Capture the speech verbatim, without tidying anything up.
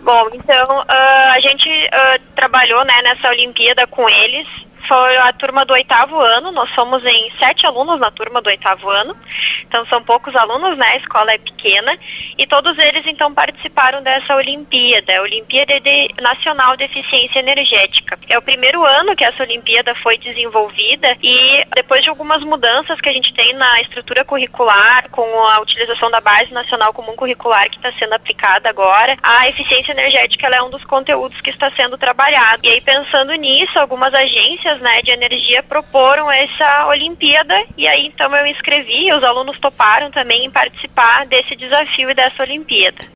Bom, então ah, a gente ah, trabalhou, né, nessa Olimpíada com eles. Foi a turma do oitavo ano, nós somos em sete alunos na turma do oitavo ano, então são poucos alunos, né, a escola é pequena, e todos eles então participaram dessa Olimpíada, a Olimpíada de Nacional de Eficiência Energética. É o primeiro ano que essa Olimpíada foi desenvolvida e depois de algumas mudanças que a gente tem na estrutura curricular, com a utilização da Base Nacional Comum Curricular que está sendo aplicada agora, a eficiência energética ela é um dos conteúdos que está sendo trabalhado. E aí pensando nisso, algumas agências, né, de energia proporam essa Olimpíada e aí então eu inscrevi, os alunos toparam também em participar desse desafio e dessa Olimpíada.